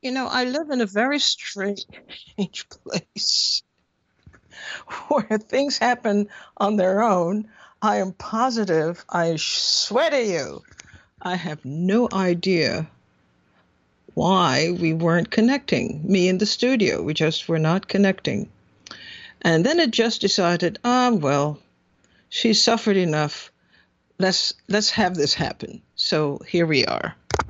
I live in a very strange place where things happen on their own. I am positive, I swear to you, I have no idea why we weren't connecting. Me in the studio, we just were not connecting. And then it just decided, well, she suffered enough. Let's have this happen. So here we are.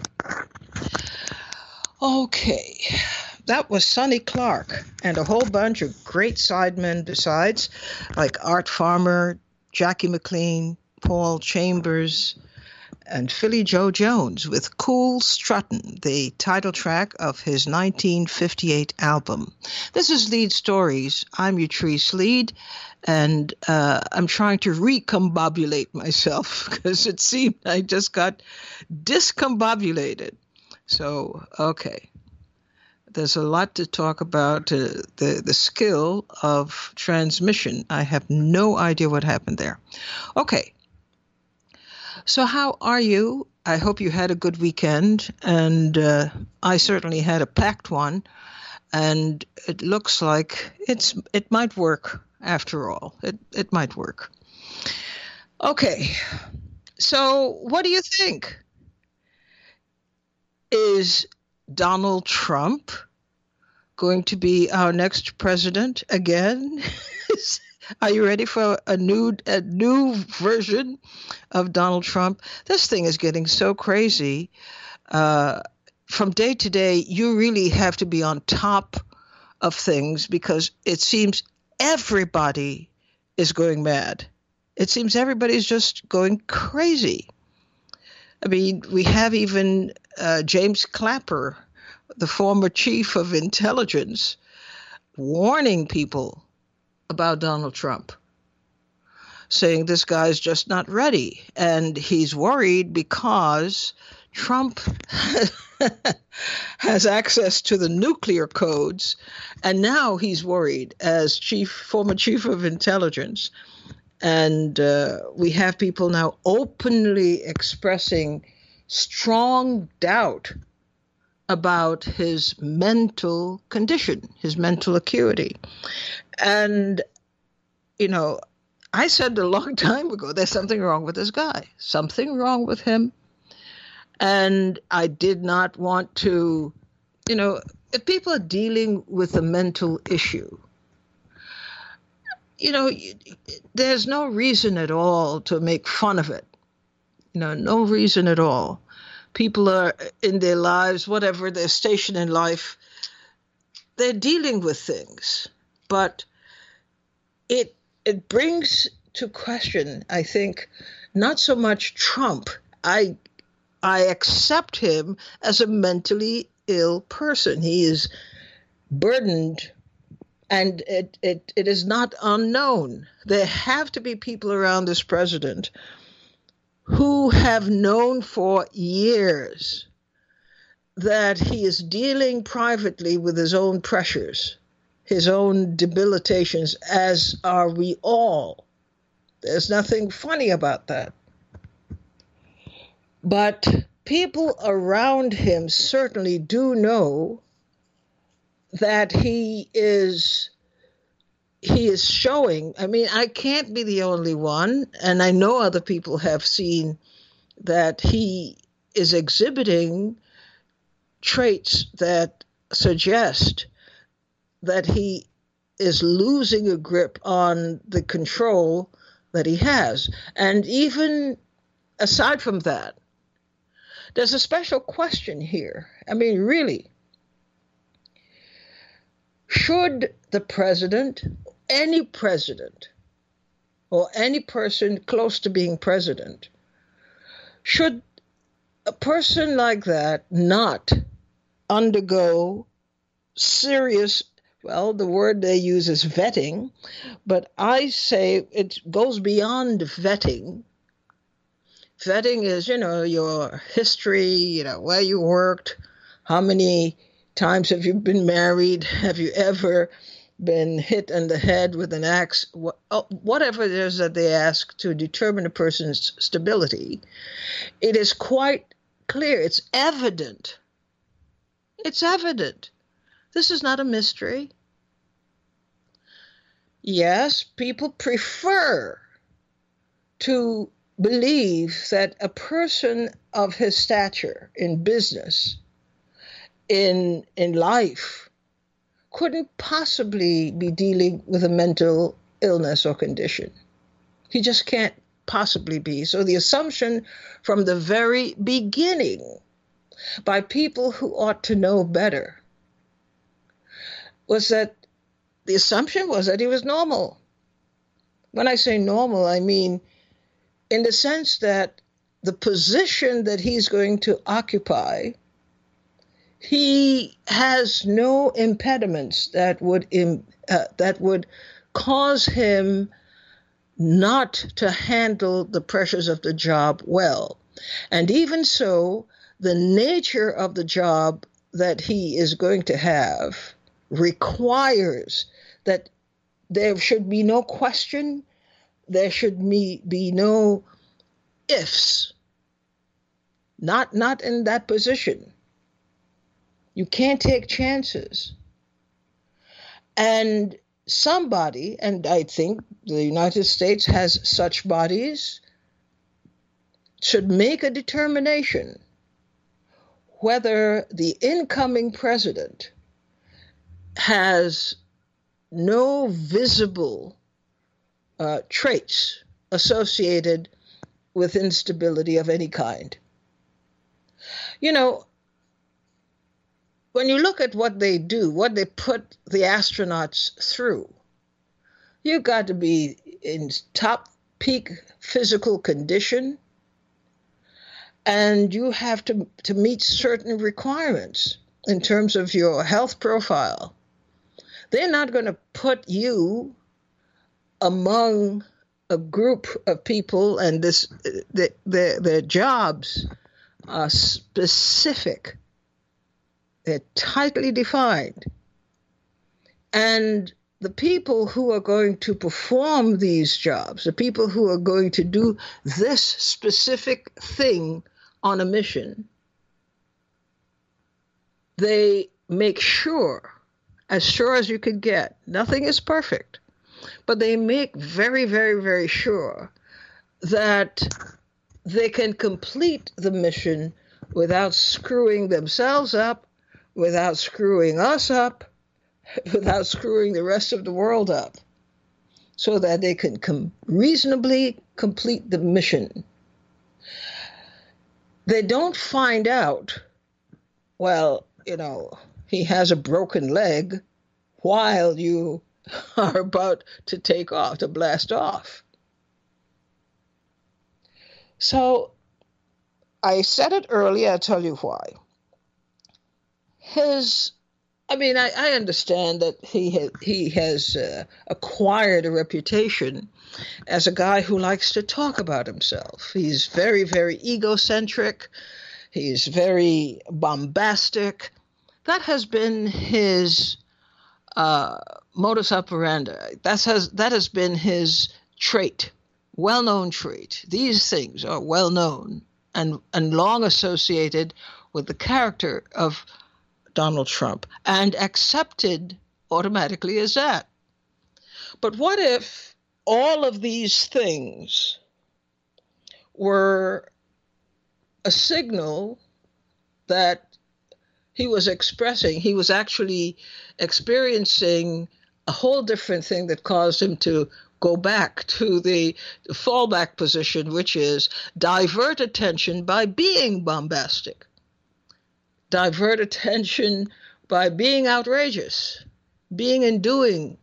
Okay. That was Sonny Clark and a whole bunch of great sidemen besides, like Art Farmer, Jackie McLean, Paul Chambers, and Philly Joe Jones with Cool Struttin', the title track of his 1958 album. This is Lead Stories. I'm Utrice Lead, and I'm trying to recombobulate myself because it seemed I just got discombobulated. So, okay. There's a lot to talk about, the skill of transmission. I have no idea what happened there. Okay. So how are you? I hope you had a good weekend, and I certainly had a packed one, and it looks like it might work after all. It might work. Okay. So what do you think? Is Donald Trump going to be our next president again? Are you ready for a new version of Donald Trump? This thing is getting so crazy. From day to day, you really have to be on top of things because it seems everybody is going mad. It seems everybody's just going crazy. I mean, we have even James Clapper, the former chief of intelligence, warning people about Donald Trump, saying this guy's just not ready. And he's worried because Trump has access to the nuclear codes. And now he's worried as former chief of intelligence. And we have people now openly expressing strong doubt about his mental condition, his mental acuity. And, I said a long time ago, there's something wrong with this guy, something wrong with him. And I did not want to, if people are dealing with a mental issue, there's no reason at all to make fun of it. No reason at all. People are in their lives, whatever their station in life, they're dealing with things. But it brings to question, I think, not so much Trump. I accept him as a mentally ill person. He is burdened, and it is not unknown. There have to be people around this president who have known for years that he is dealing privately with his own pressures, his own debilitations, as are we all. There's nothing funny about that. But people around him certainly do know that he is showing. I mean, I can't be the only one, and I know other people have seen that he is exhibiting traits that suggest that he is losing a grip on the control that he has. And even aside from that, there's a special question here. I mean, really, should the president, any president, or any person close to being president, should a person like that not undergo serious, well, the word they use is vetting, but I say it goes beyond vetting. Vetting is, your history, where you worked, how many times have you been married, have you ever been hit in the head with an axe, whatever it is that they ask to determine a person's stability. It is quite clear, it's evident It's evident. This is not a mystery. Yes, people prefer to believe that a person of his stature in business, in life, couldn't possibly be dealing with a mental illness or condition. He just can't possibly be. So the assumption from the very beginning by people who ought to know better was that the assumption was that he was normal. When I say normal, I mean in the sense that the position that he's going to occupy, he has no impediments that would cause him not to handle the pressures of the job well. And even so, the nature of the job that he is going to have requires that there should be no question, there should be no ifs. Not in that position. You can't take chances. And somebody, and I think the United States has such bodies, should make a determination whether the incoming president has no visible traits associated with instability of any kind. You know, when you look at what they do, what they put the astronauts through, you've got to be in top peak physical condition, and you have to meet certain requirements in terms of your health profile. They're not going to put you among a group of people, and their jobs are specific. They're tightly defined. And the people who are going to perform these jobs, the people who are going to do this specific thing on a mission, they make sure as you could get, nothing is perfect, but they make very, very, very sure that they can complete the mission without screwing themselves up, without screwing us up, without screwing the rest of the world up, so that they can reasonably complete the mission. They don't find out, well, he has a broken leg while you are about to take off, to blast off. So I said it earlier, I'll tell you why. I understand that he has acquired a reputation as a guy who likes to talk about himself. He's very, very egocentric. He's very bombastic. That has been his modus operandi. That has been his trait, well-known trait. These things are well-known and long associated with the character of Donald Trump and accepted automatically as that. But what if all of these things were a signal that he was expressing? He was actually experiencing a whole different thing that caused him to go back to the fallback position, which is divert attention by being bombastic. Divert attention by being outrageous, being and doing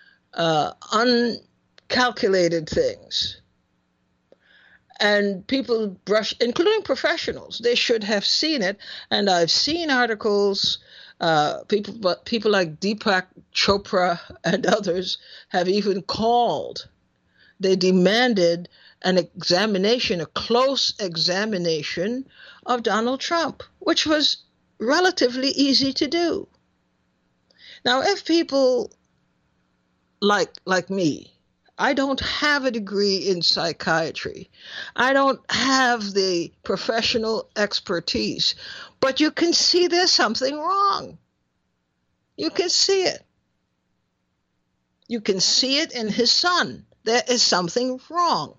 uncalculated things. And people brush, including professionals, they should have seen it. And I've seen articles, people like Deepak Chopra and others have even called. They demanded an examination, a close examination of Donald Trump, which was relatively easy to do. Now, if people like me I don't have a degree in psychiatry. I don't have the professional expertise. But you can see there's something wrong. You can see it. You can see it in his son. There is something wrong.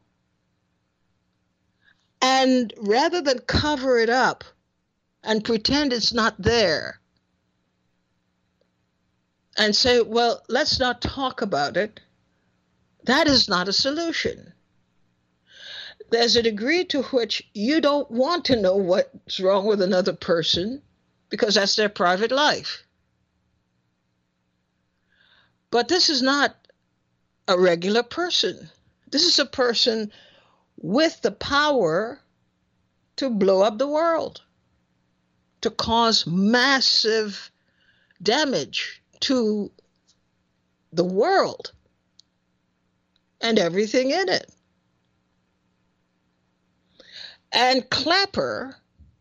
And rather than cover it up and pretend it's not there and say, well, let's not talk about it, that is not a solution. There's a degree to which you don't want to know what's wrong with another person because that's their private life. But this is not a regular person. This is a person with the power to blow up the world, to cause massive damage to the world and everything in it. And Clapper,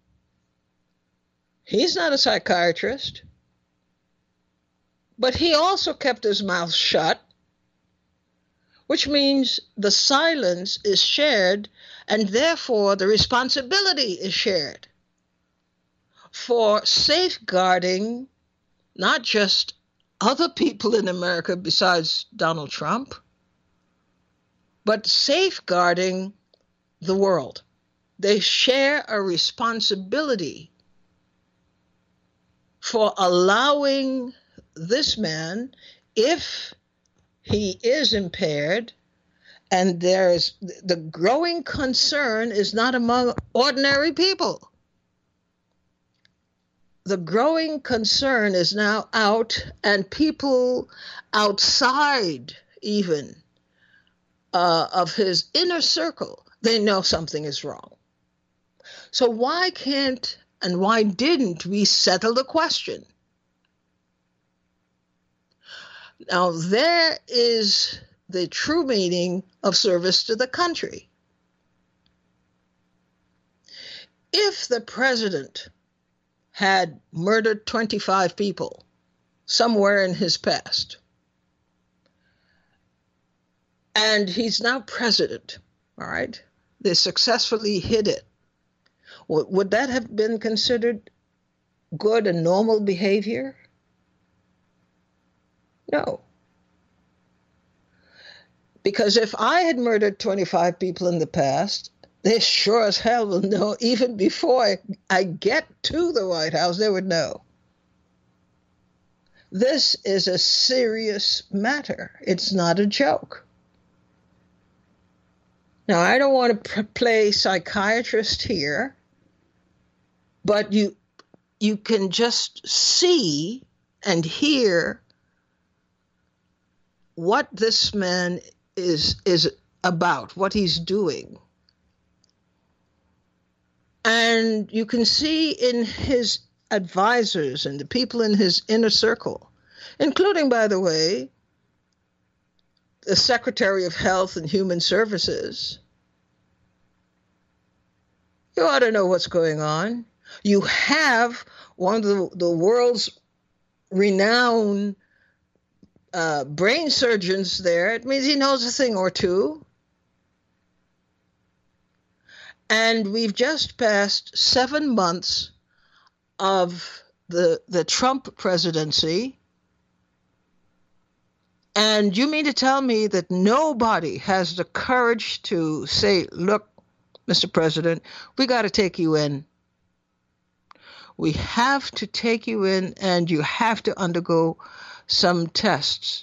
he's not a psychiatrist, but he also kept his mouth shut, which means the silence is shared, and therefore the responsibility is shared for safeguarding not just other people in America besides Donald Trump, but safeguarding the world. They share a responsibility for allowing this man, if he is impaired, and there's the growing concern is not among ordinary people. The growing concern is now out, and people outside even of his inner circle, they know something is wrong. So why can't and why didn't we settle the question? Now, there is the true meaning of service to the country. If the president had murdered 25 people somewhere in his past, and he's now president, all right, they successfully hid it, would that have been considered good and normal behavior? No. Because if I had murdered 25 people in the past, they sure as hell will know, even before I get to the White House, they would know. This is a serious matter. It's not a joke. Now, I don't want to play psychiatrist here, but you can just see and hear what this man is about, what he's doing. And you can see in his advisors and the people in his inner circle, including, by the way, the Secretary of Health and Human Services. You ought to know what's going on. You have one of the world's renowned brain surgeons there. It means he knows a thing or two. And we've just passed 7 months of the Trump presidency. And you mean to tell me that nobody has the courage to say, look, Mr. President, we got to take you in. We have to take you in, and you have to undergo some tests.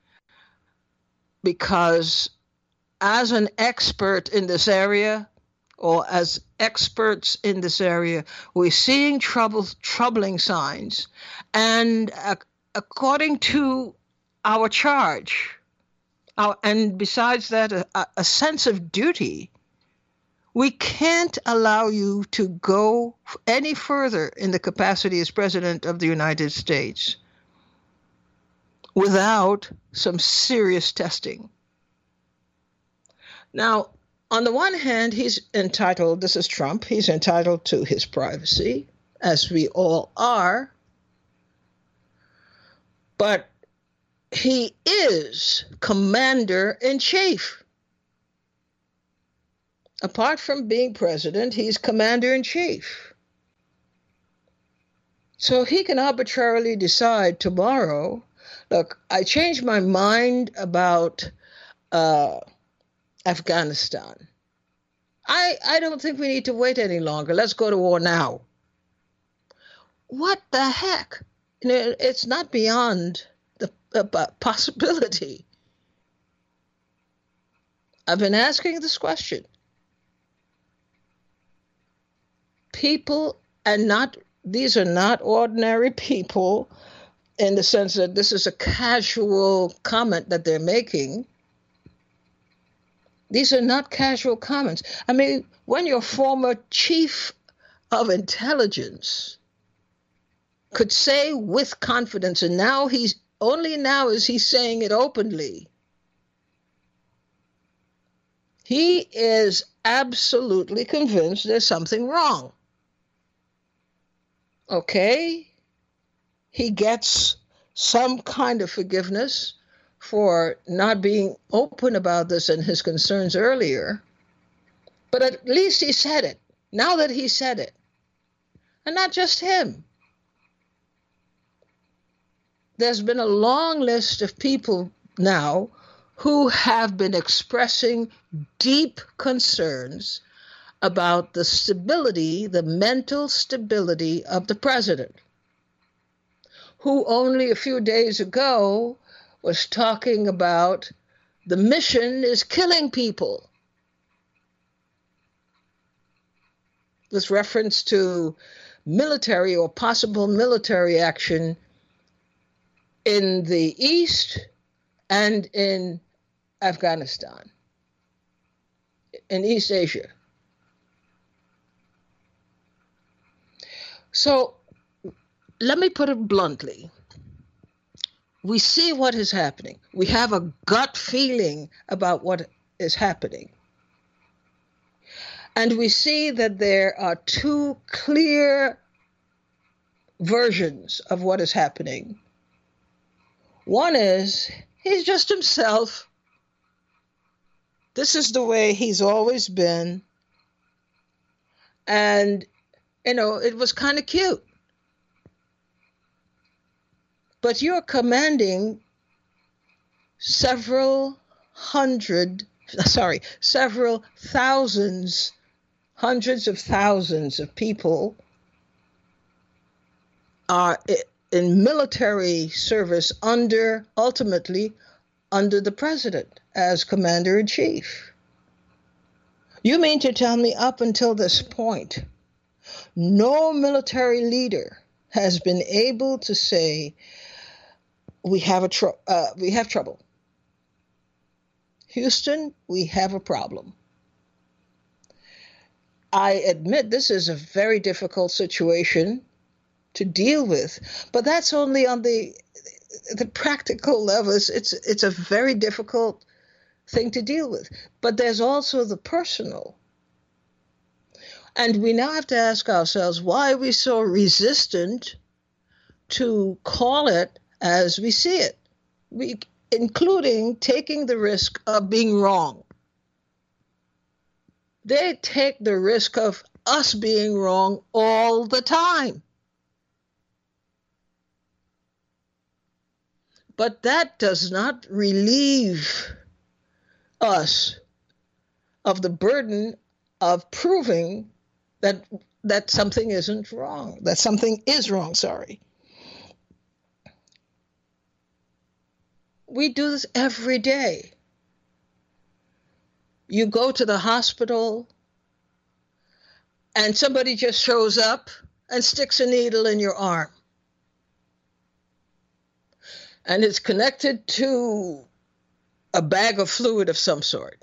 Because as an expert in this area, or as experts in this area, we're seeing troubling signs. And according to our charge, and besides that, a sense of duty, we can't allow you to go any further in the capacity as President of the United States without some serious testing. Now, on the one hand, he's entitled, this is Trump, he's entitled to his privacy, as we all are. But he is commander-in-chief. Apart from being president, he's commander-in-chief. So he can arbitrarily decide tomorrow, look, I changed my mind about Afghanistan. I don't think we need to wait any longer. Let's go to war now. What the heck? It's not beyond the possibility. I've been asking this question. People, these are not ordinary people in the sense that this is a casual comment that they're making. These are not casual comments. I mean, when your former chief of intelligence could say with confidence, and now only now is he saying it openly, he is absolutely convinced there's something wrong. Okay, he gets some kind of forgiveness for not being open about this and his concerns earlier, but at least he said it. Now that he said it, and not just him, there's been a long list of people now who have been expressing deep concerns about the stability, the mental stability of the president, who only a few days ago was talking about the mission is killing people, with reference to military or possible military action in the East and in Afghanistan, in East Asia. So let me put it bluntly. We see what is happening. We have a gut feeling about what is happening. And we see that there are two clear versions of what is happening. One is, he's just himself. This is the way he's always been. And, it was kind of cute. But you're commanding several thousands, hundreds of thousands of people are in military service ultimately under the president as commander-in-chief. You mean to tell me up until this point, no military leader has been able to say, we have trouble. Houston, we have a problem. I admit this is a very difficult situation to deal with, but that's only on the practical levels. It's a very difficult thing to deal with. But there's also the personal. And we now have to ask ourselves, why are we so resistant to call it as we see it, including taking the risk of being wrong? They take the risk of us being wrong all the time. But that does not relieve us of the burden of proving that something isn't wrong, that something is wrong, sorry. We do this every day. You go to the hospital and somebody just shows up and sticks a needle in your arm. And it's connected to a bag of fluid of some sort.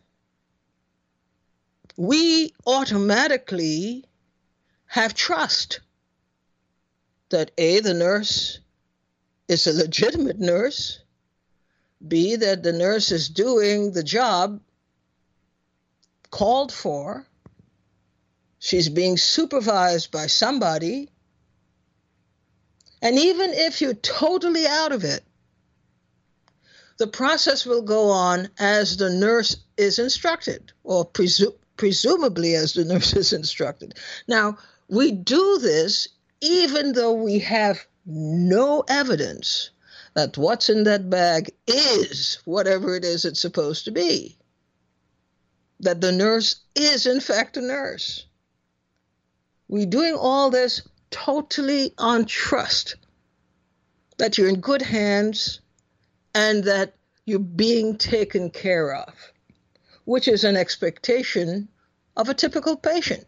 We automatically have trust that A, the nurse is a legitimate nurse, B, that the nurse is doing the job called for, she's being supervised by somebody, and even if you're totally out of it, The process will go on as the nurse is instructed, or presumably as the nurse is instructed. Now, we do this even though we have no evidence that what's in that bag is whatever it is it's supposed to be. That the nurse is, in fact, a nurse. We're doing all this totally on trust, that you're in good hands and that you're being taken care of, which is an expectation of a typical patient.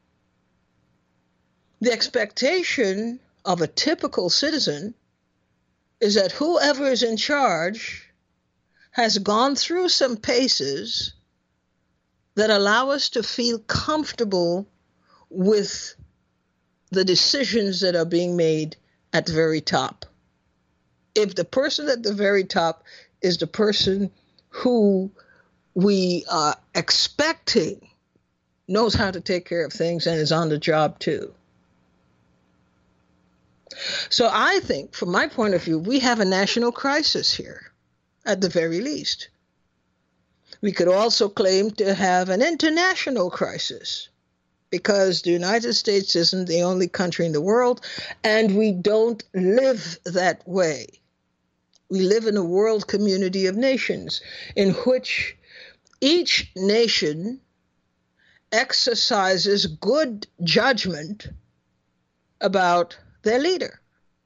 The expectation of a typical citizen is that whoever is in charge has gone through some paces that allow us to feel comfortable with the decisions that are being made at the very top. If the person at the very top is the person who we are expecting knows how to take care of things and is on the job too. So I think, from my point of view, we have a national crisis here, at the very least. We could also claim to have an international crisis, because the United States isn't the only country in the world, and we don't live that way. We live in a world community of nations in which each nation exercises good judgment about their leader.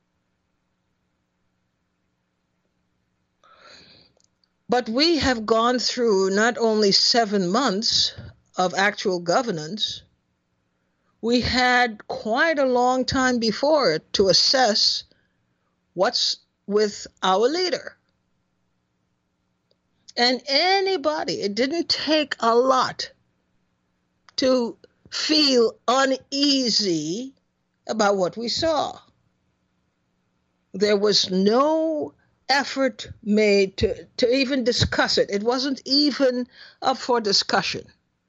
But we have gone through not only 7 months of actual governance, we had quite a long time before it to assess what's with our leader. And anybody, it didn't take a lot to feel uneasy about what we saw. There was no effort made to even discuss it. It wasn't even up for discussion.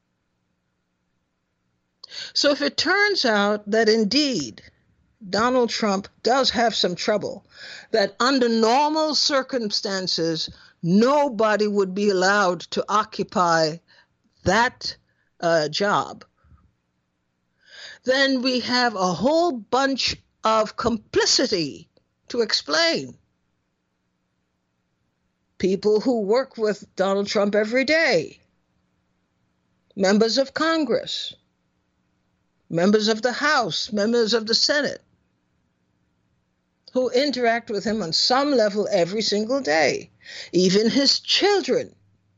So if it turns out that indeed Donald Trump does have some trouble, that under normal circumstances, nobody would be allowed to occupy that job, then we have a whole bunch of complicity to explain. People who work with Donald Trump every day, members of Congress, members of the House, members of the Senate, who interact with him on some level every single day, even his children.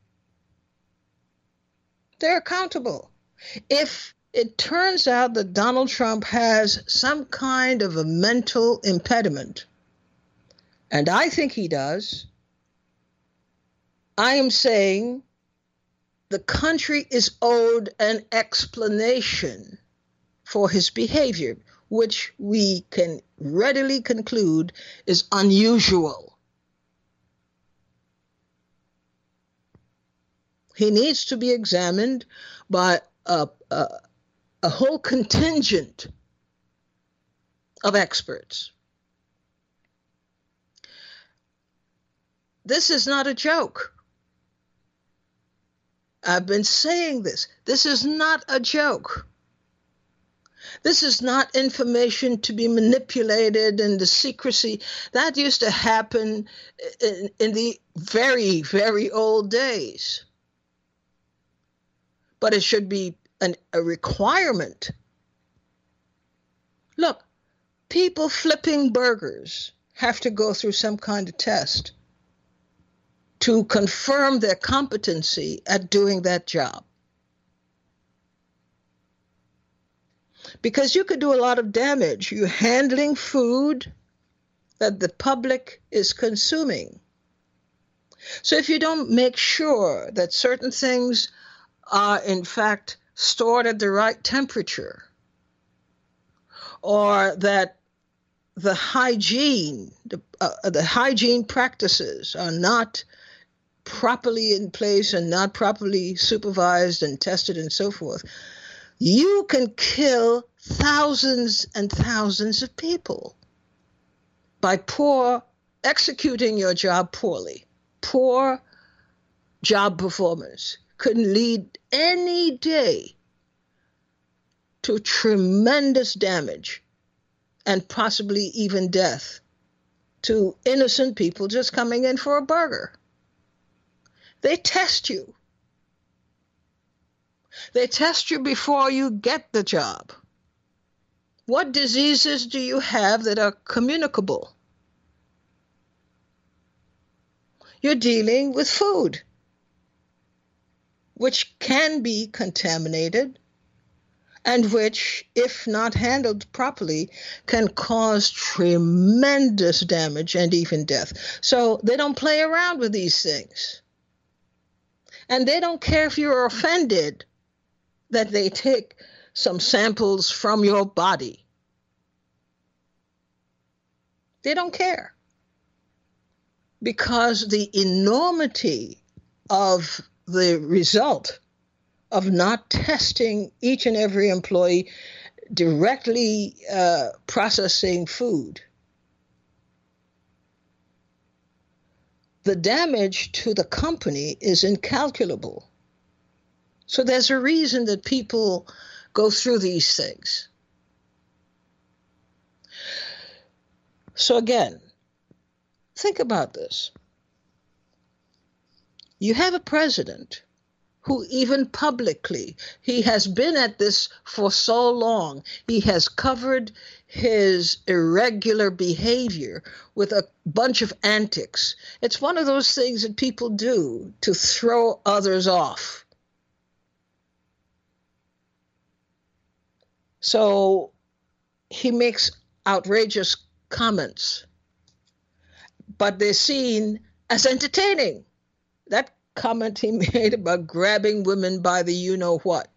They're accountable. If it turns out that Donald Trump has some kind of a mental impediment, and I think he does, I am saying the country is owed an explanation for his behavior, which we can readily conclude is unusual. He needs to be examined by a whole contingent of experts. This is not a joke. I've been saying this. This is not a joke. This is not information to be manipulated and the secrecy. That used to happen in the very, very old days. But it should be a requirement. Look, people flipping burgers have to go through some kind of test to confirm their competency at doing that job. Because you could do a lot of damage. You're handling food that the public is consuming. So if you don't make sure that certain things are in fact stored at the right temperature, or that the hygiene practices are not properly in place and not properly supervised and tested and so forth, you can kill thousands and thousands of people by executing your job poorly. poor job performance could lead any day to tremendous damage and possibly even death to innocent people just coming in for a burger. They test you. They test you before you get the job. What diseases do you have that are communicable? You're dealing with food, which can be contaminated and which, if not handled properly, can cause tremendous damage and even death. So they don't play around with these things. And they don't care if you're offended that they take some samples from your body. They don't care. Because the enormity of the result of not testing each and every employee directly processing food, the damage to the company is incalculable. So there's a reason that people go through these things. So again, think about this. You have a president who even publicly, he has been at this for so long, he has covered his irregular behavior with a bunch of antics. It's one of those things that people do to throw others off. So he makes outrageous comments, but they're seen as entertaining. That comment he made about grabbing women by the you-know-what.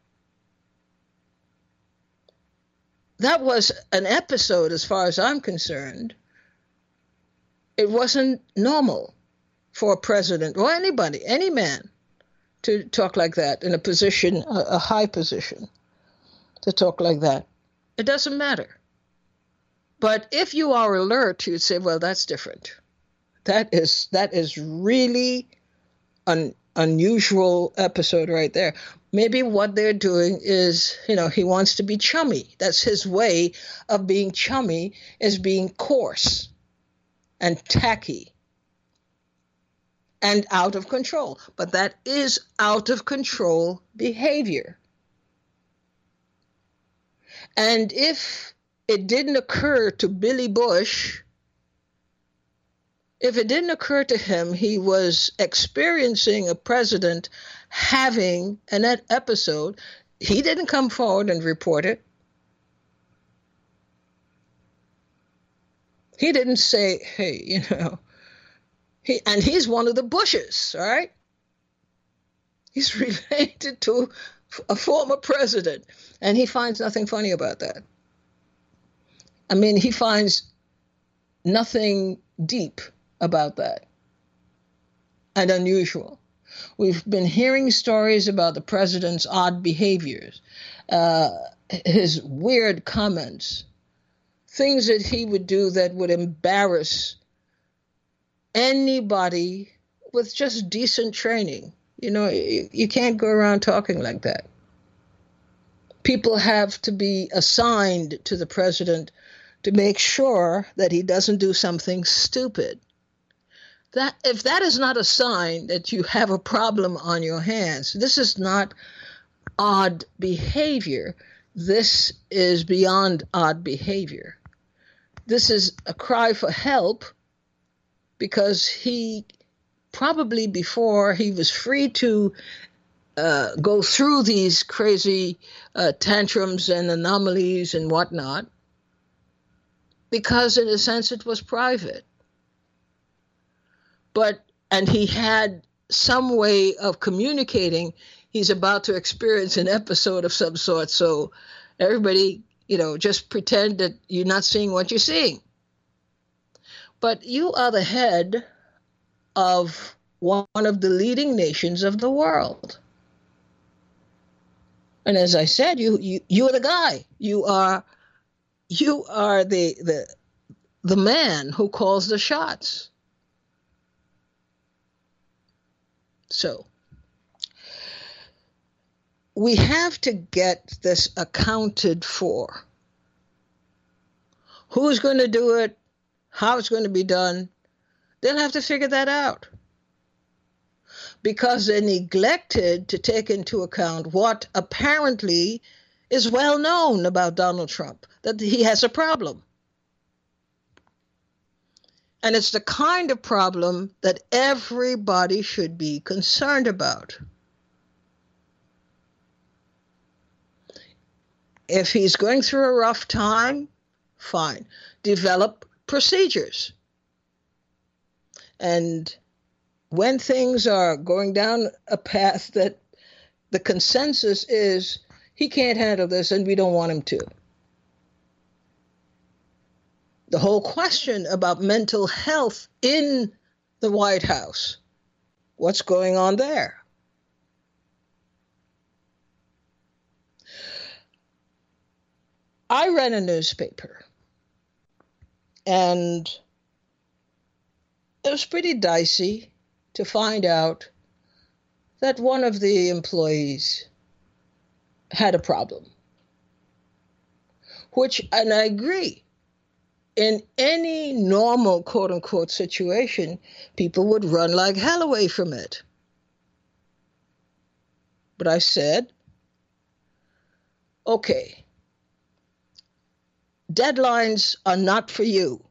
That was an episode as far as I'm concerned. It wasn't normal for a president or anybody, any man, to talk like that in a position, a high position, to talk like that. It doesn't matter. But if you are alert, you'd say, well, that's different. That is really an unusual episode right there. Maybe what they're doing is, he wants to be chummy. That's his way of being chummy, is being coarse and tacky and out of control. But that is out of control behavior. And if it didn't occur to Billy Bush, if it didn't occur to him he was experiencing a president having an episode, he didn't come forward and report it. He didn't say, hey, and he's one of the Bushes, all right? He's related to a former president, and he finds nothing funny about that. I mean, he finds nothing deep about that and unusual. We've been hearing stories about the president's odd behaviors, his weird comments, things that he would do that would embarrass anybody with just decent training. You can't go around talking like that. People have to be assigned to the president to make sure that he doesn't do something stupid. That if that is not a sign that you have a problem on your hands, this is not odd behavior. This is beyond odd behavior. This is a cry for help, because he probably, before he was free to go through these crazy tantrums and anomalies and whatnot, because in a sense it was private. And he had some way of communicating he's about to experience an episode of some sort. So everybody, just pretend that you're not seeing what you're seeing. But you are the head of one of the leading nations of the world. And as I said, you are the guy. You are the man who calls the shots. So we have to get this accounted for. Who's going to do it? How it's going to be done? They'll have to figure that out. Because they neglected to take into account what apparently is well known about Donald Trump, that he has a problem. And it's the kind of problem that everybody should be concerned about. If he's going through a rough time, fine. Develop procedures. And when things are going down a path that the consensus is he can't handle this and we don't want him to. The whole question about mental health in the White House, what's going on there? I ran a newspaper, and it was pretty dicey to find out that one of the employees had a problem. And I agree, in any normal quote-unquote situation, people would run like hell away from it. But I said, okay, deadlines are not for you.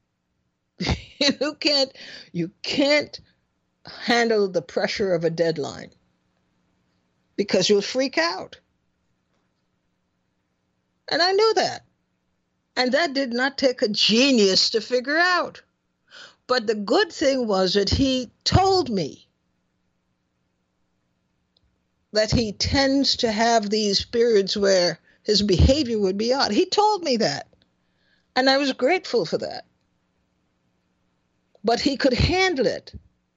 You can't handle the pressure of a deadline because you'll freak out. And I knew that. And that did not take a genius to figure out. But the good thing was that he told me that he tends to have these periods where his behavior would be odd. He told me that. And I was grateful for that. But he could handle it.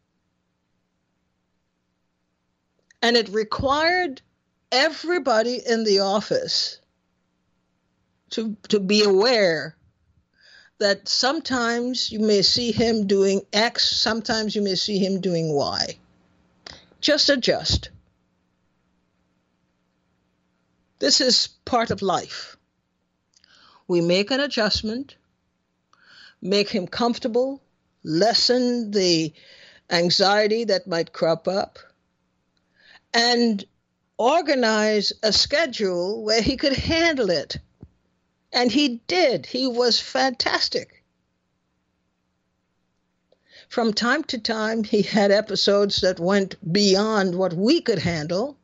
And it required everybody in the office to be aware that sometimes you may see him doing X, sometimes you may see him doing Y. Just adjust. This is part of life. We make an adjustment, make him comfortable, lessen the anxiety that might crop up, and organize a schedule where he could handle it. And he did. He was fantastic. From time to time, he had episodes that went beyond what we could handle.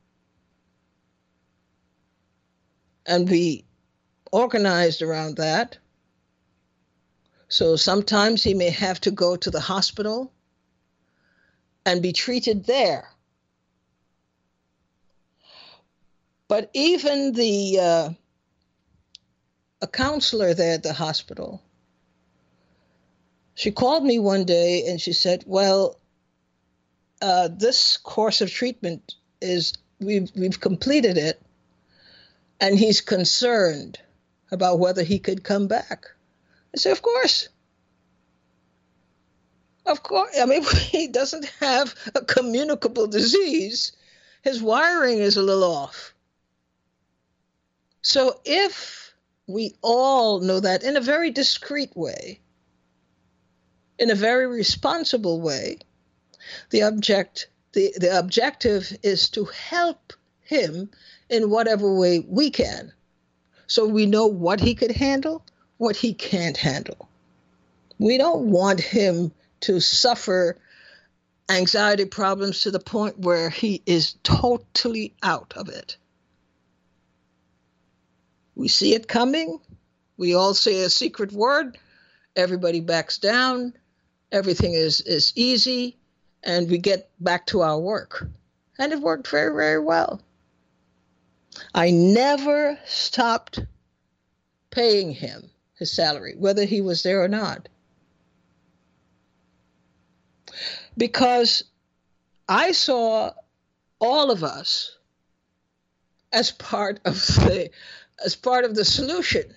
And we organized around that. So sometimes he may have to go to the hospital and be treated there. But even a counselor there at the hospital, she called me one day and she said, well, this course of treatment we've completed it, and he's concerned about whether he could come back. I said, of course. Of course. I mean, he doesn't have a communicable disease. His wiring is a little off. So if we all know that in a very discreet way, in a very responsible way, the objective is to help him in whatever way we can. So we know what he could handle, what he can't handle. We don't want him to suffer anxiety problems to the point where he is totally out of it. We see it coming. We all say a secret word. Everybody backs down. Everything is easy. And we get back to our work. And it worked very, very well. I never stopped paying him his salary, whether he was there or not. Because I saw all of us as part of the solution.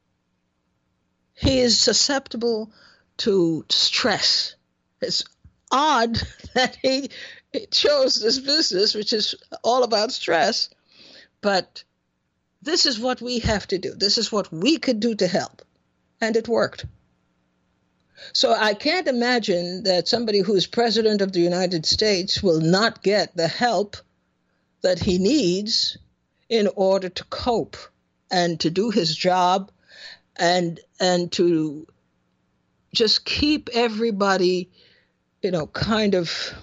He is susceptible to stress. It's odd that he chose this business, which is all about stress. But this is what we have to do. This is what we could do to help. And it worked. So I can't imagine that somebody who is president of the United States will not get the help that he needs in order to cope and to do his job and to just keep everybody, kind of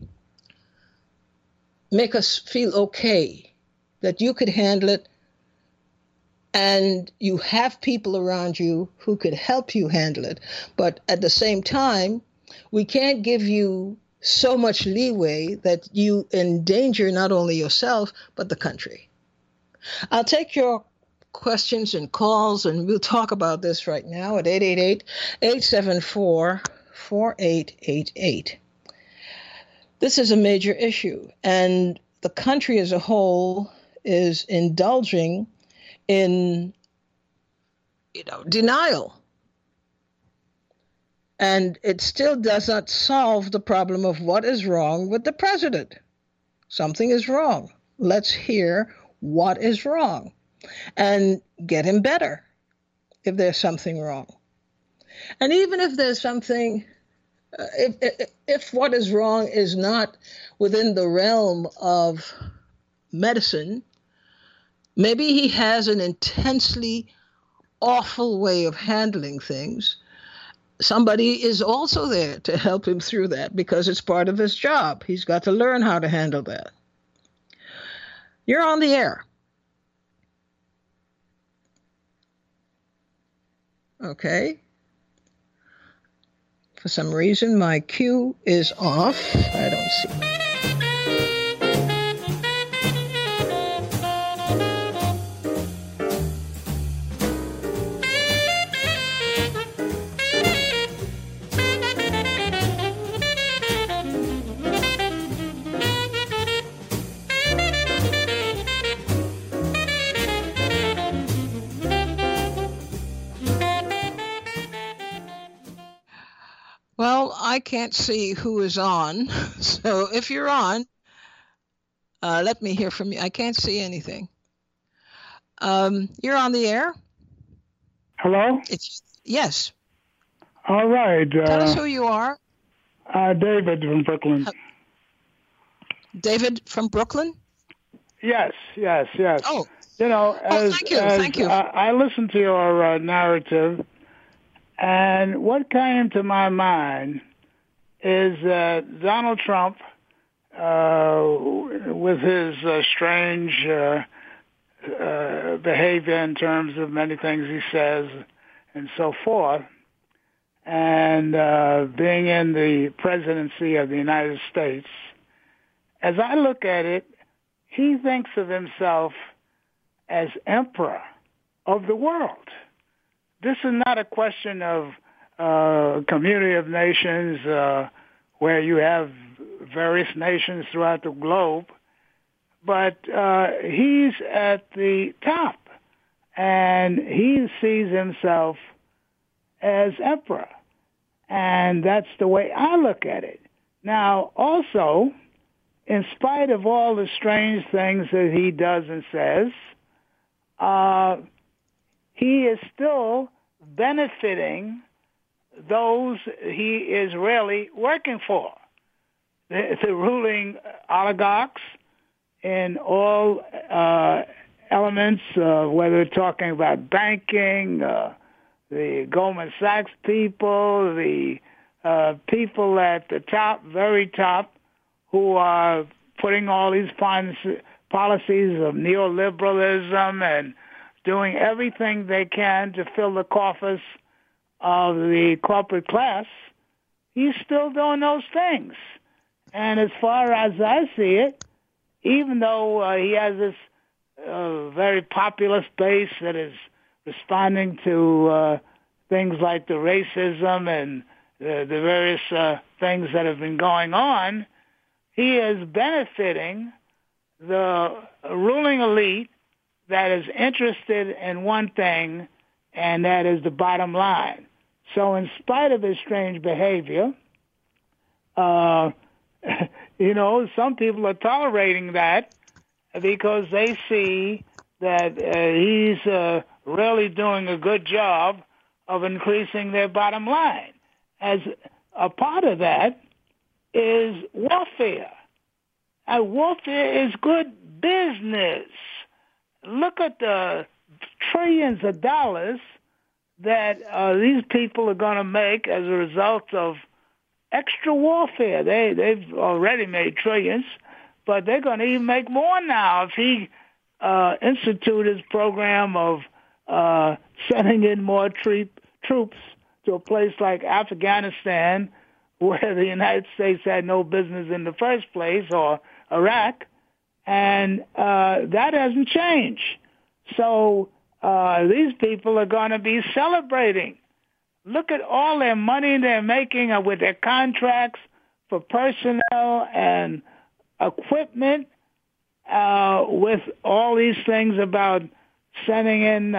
make us feel okay, that you could handle it and you have people around you who could help you handle it. But at the same time, we can't give you so much leeway that you endanger not only yourself, but the country. I'll take your questions and calls, and we'll talk about this right now at 888-874-4888. This is a major issue, and the country as a whole is indulging in, denial. And it still does not solve the problem of what is wrong with the president. Something is wrong. Let's hear what is wrong and get him better if there's something wrong. And even if there's something, if what is wrong is not within the realm of medicine, maybe he has an intensely awful way of handling things. Somebody is also there to help him through that because it's part of his job. He's got to learn how to handle that. You're on the air. Okay. For some reason, my cue is off. I don't see. Well, I can't see who is on. So if you're on, let me hear from you. I can't see anything. You're on the air? Hello? Yes. All right. Tell us who you are. David from Brooklyn. David from Brooklyn? Yes. Oh. Thank you. I listened to your narrative, and what came to my mind is Donald Trump, with his strange behavior in terms of many things he says and so forth, and being in the presidency of the United States, as I look at it, he thinks of himself as emperor of the world. This is not a question of community of nations where you have various nations throughout the globe, but he's at the top, and he sees himself as emperor, and that's the way I look at it. Now, also, in spite of all the strange things that he does and says, he is still benefiting those he is really working for. The ruling oligarchs in all elements, whether we're talking about banking, the Goldman Sachs people, the people at the top, very top, who are putting all these policies of neoliberalism and doing everything they can to fill the coffers of the corporate class, he's still doing those things. And as far as I see it, even though he has this very populist base that is responding to things like the racism and the various things that have been going on, he is benefiting the ruling elite that is interested in one thing, and that is the bottom line. So in spite of his strange behavior, Uh, some people are tolerating that because they see that he's really doing a good job of increasing their bottom line. As a part of that is warfare. Warfare is good business. Look at the trillions of dollars that these people are going to make as a result of extra warfare. They've already made trillions, but they're going to even make more now if he institute his program of sending in more troops to a place like Afghanistan, where the United States had no business in the first place, or Iraq, and that hasn't changed. So these people are going to be celebrating. Look at all their money they're making with their contracts for personnel and equipment, with all these things about sending in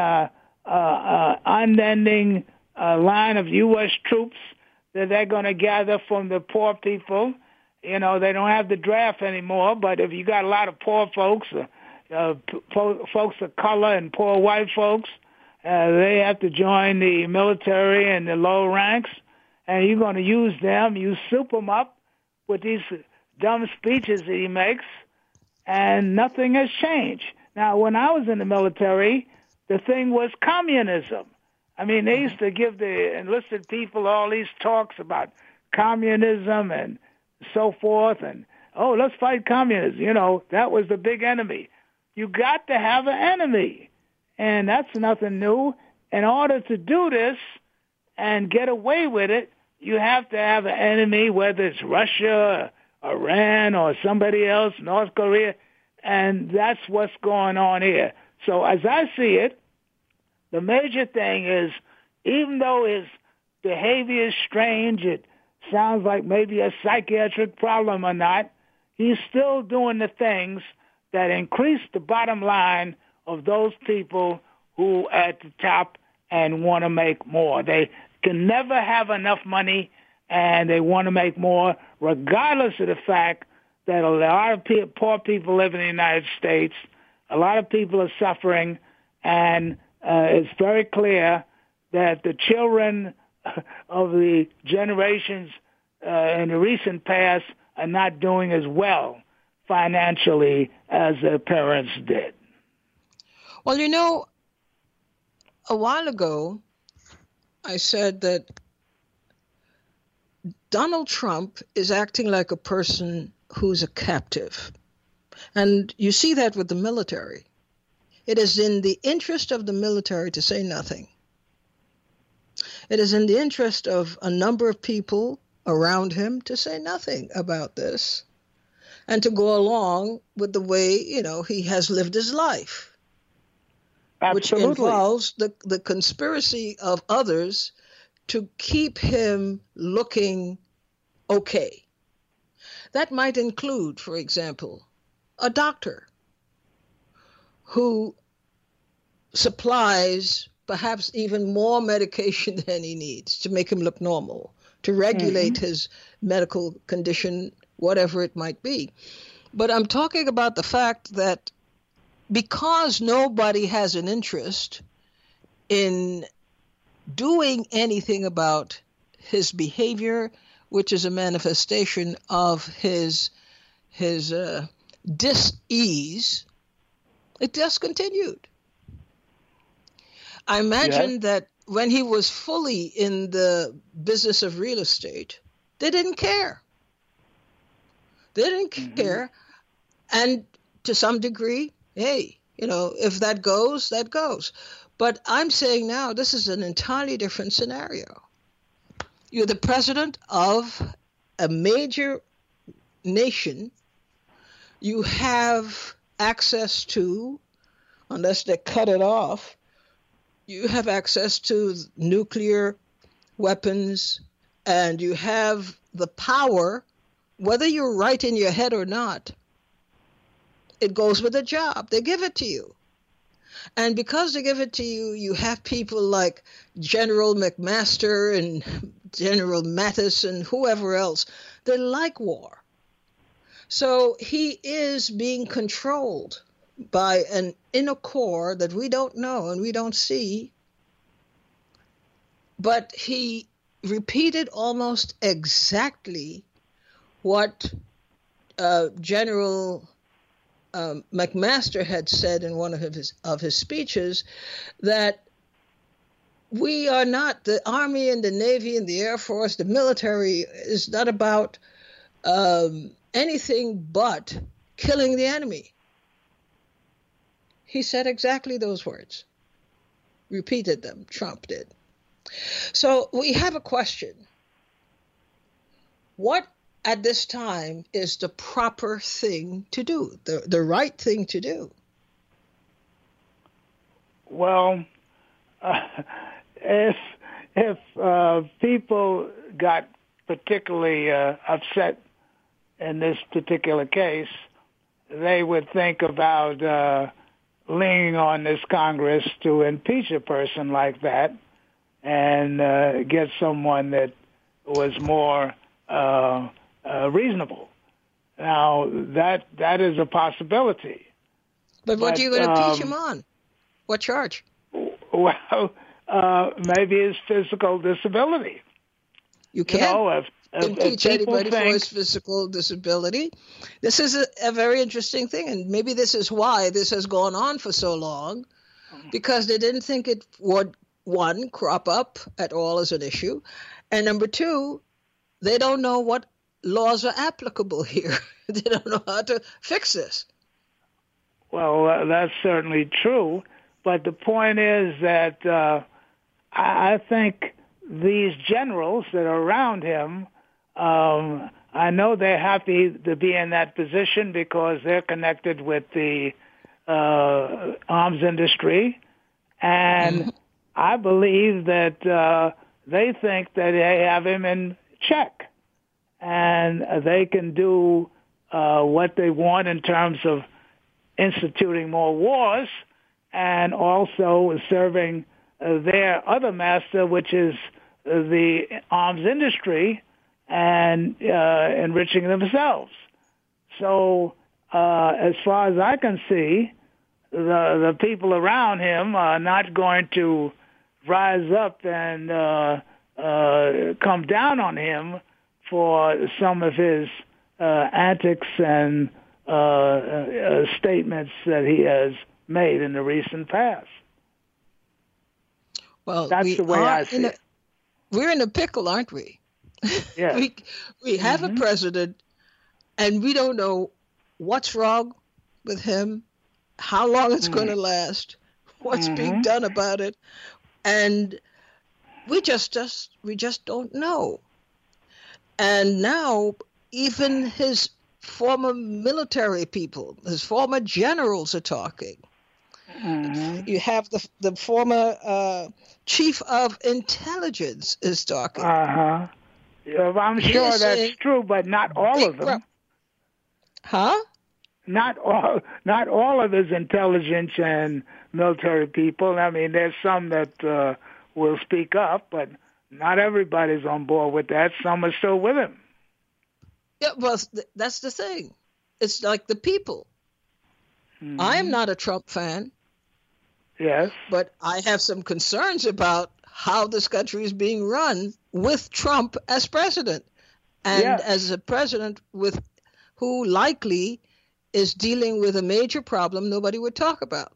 unending line of U.S. troops that they're going to gather from the poor people. They don't have the draft anymore, but if you got a lot of poor folks, folks of color and poor white folks, they have to join the military and the low ranks, and you're going to use them. You soup them up with these dumb speeches that he makes, and nothing has changed. Now, when I was in the military, the thing was communism. I mean, they used to give the enlisted people all these talks about communism and so forth, and, let's fight communism. That was the big enemy. You got to have an enemy, and that's nothing new. In order to do this and get away with it, you have to have an enemy, whether it's Russia, Iran, or somebody else, North Korea, and that's what's going on here. So as I see it, the major thing is, even though his behavior is strange, it sounds like maybe a psychiatric problem or not, he's still doing the things that increase the bottom line of those people who are at the top and want to make more. They can never have enough money, and they want to make more, regardless of the fact that a lot of poor people live in the United States. A lot of people are suffering, and it's very clear that the children of the generations in the recent past are not doing as well financially as their parents did. Well, a while ago, I said that Donald Trump is acting like a person who's a captive. And you see that with the military. It is in the interest of the military to say nothing. It is in the interest of a number of people around him to say nothing about this and to go along with the way, he has lived his life. Absolutely. Which involves the conspiracy of others to keep him looking okay. That might include, for example, a doctor who supplies perhaps even more medication than he needs to make him look normal, to regulate his medical condition, whatever it might be. But I'm talking about the fact that because nobody has an interest in doing anything about his behavior, which is a manifestation of his dis-ease, it just continued. I imagine that when he was fully in the business of real estate, they didn't care. They didn't care. And to some degree, hey, if that goes, that goes. But I'm saying now this is an entirely different scenario. You're the president of a major nation. You have access to, unless they cut it off, you have access to nuclear weapons, and you have the power, whether you're right in your head or not. It goes with the job. They give it to you. And because they give it to you, you have people like General McMaster and General Mattis and whoever else They like war. So he is being controlled by an inner core that we don't know and we don't see. But he repeated almost exactly what General McMaster had said in one of his speeches, that we are not, the Army and the Navy and the Air Force, the military is not about anything but killing the enemy. He said exactly those words, repeated them, Trump did. So we have a question. What at this time is the proper thing to do, the right thing to do? Well, if people got particularly upset in this particular case, they would think about leaning on this Congress to impeach a person like that and get someone that was more reasonable. Now, that is a possibility. But what are you going to impeach him on? What charge? Well, maybe his physical disability. You can't impeach anybody for his think, physical disability. This is a very interesting thing, and maybe this is why this has gone on for so long, because they didn't think it would, one, crop up at all as an issue, and number two, they don't know what laws are applicable here. They don't know how to fix this. Well, that's certainly true, but the point is that I think these generals that are around him, I know they're happy to be in that position because they're connected with the arms industry, and I believe that they think that they have him in check, and they can do what they want in terms of instituting more wars and also serving their other master, which is the arms industry, and enriching themselves. So as far as I can see, the people around him are not going to rise up and come down on him for some of his antics and statements that he has made in the recent past. Well, that's the way I see it. We're in a pickle, aren't we? Yeah. we have a president, and we don't know what's wrong with him, how long it's going to last, what's being done about it, and we just don't know. And now even his former military people, his former generals are talking. You have the former chief of intelligence is talking. I'm sure that's true, but not all of them. Not all of his intelligence and military people. I mean, there's some that will speak up, but not everybody's on board with that. Some are still with him. Yeah, well, that's the thing. It's like the people. I'm not a Trump fan. Yes. But I have some concerns about how this country is being run with Trump as president, and as a president who likely is dealing with a major problem nobody would talk about.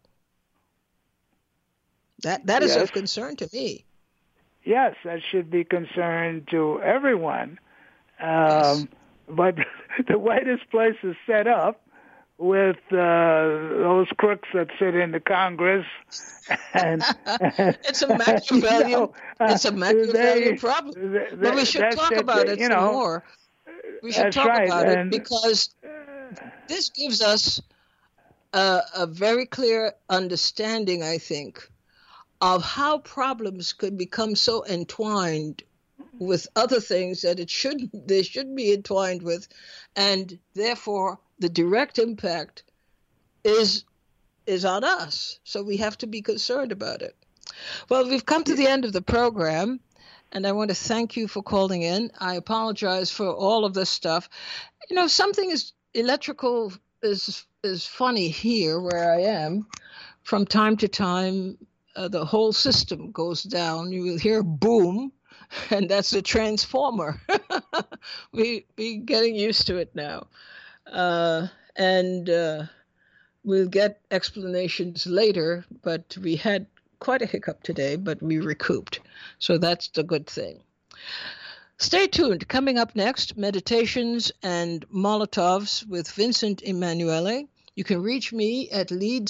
That is of concern to me. Yes, that should be concern to everyone. But the way this place is set up, with those crooks that sit in the Congress, and it's a Machiavellian, it's a Machiavellian problem. But we should talk about it some more. We should talk about it because this gives us a very clear understanding, I think, of how problems could become so entwined with other things that they shouldn't be entwined with, and therefore the direct impact is on us. So we have to be concerned about it. Well, we've come to the end of the program, And I want to thank you for calling in. I apologize for all of this stuff. Something is electrical is funny here where I am. From time to time, the whole system goes down. You will hear boom, and that's the transformer. we getting used to it now. And we'll get explanations later, but we had quite a hiccup today, but we recouped. So that's the good thing. Stay tuned. Coming up next, Meditations and Molotovs with Vincent Emanuele. You can reach me at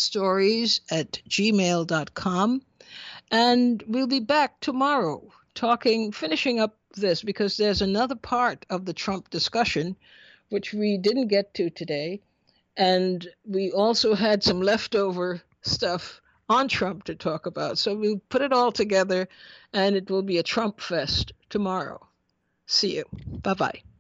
leadstories@gmail.com. And we'll be back tomorrow finishing up this, because there's another part of the Trump discussion which we didn't get to today. And we also had some leftover stuff on Trump to talk about. So we'll put it all together, and it will be a Trump fest tomorrow. See you. Bye-bye.